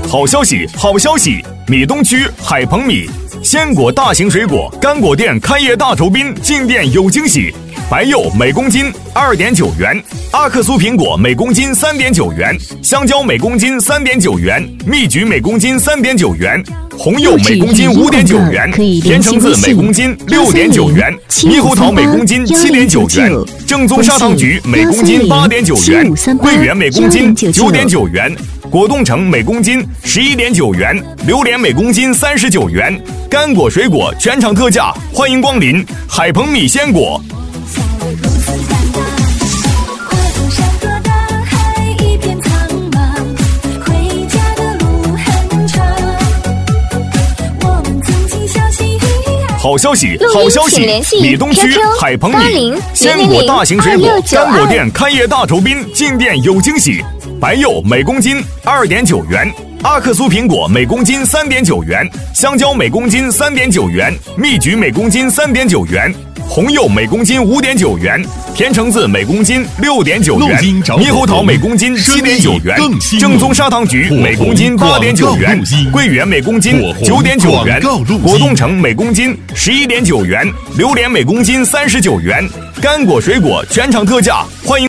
好消息，好消息！米东区海鹏米鲜果大型水果干果店开业大酬宾，进店有惊喜。白柚每公斤2.9元，阿克苏苹果每公斤3.9元，香蕉每公斤3.9元，蜜橘每公斤3.9元，红柚每公斤5.9元，甜橙子每公斤6.9元，猕猴桃每公斤7.9元，正宗砂糖橘每公斤8.9元，桂圆每公斤9.9元，果冻橙每公斤11.9元，榴莲每公斤39元，干果水果全场特价，欢迎光临海鹏米鲜果。好消息，好消息！米东区海鹏米鲜果大型水果干果店开业大酬宾，进店有惊喜。白柚每公斤2.9元，阿克苏苹果每公斤3.9元，香蕉每公斤3.9元，蜜橘每公斤3.9元，红柚每公斤5.9元，甜橙子每公斤6.9元，猕猴桃每公斤7.9元，正宗砂糖橘每公斤8.9元，桂圆每公斤9.9元，果冻橙每公斤11.9元，榴莲每公斤39元，干果水果全场特价，欢迎。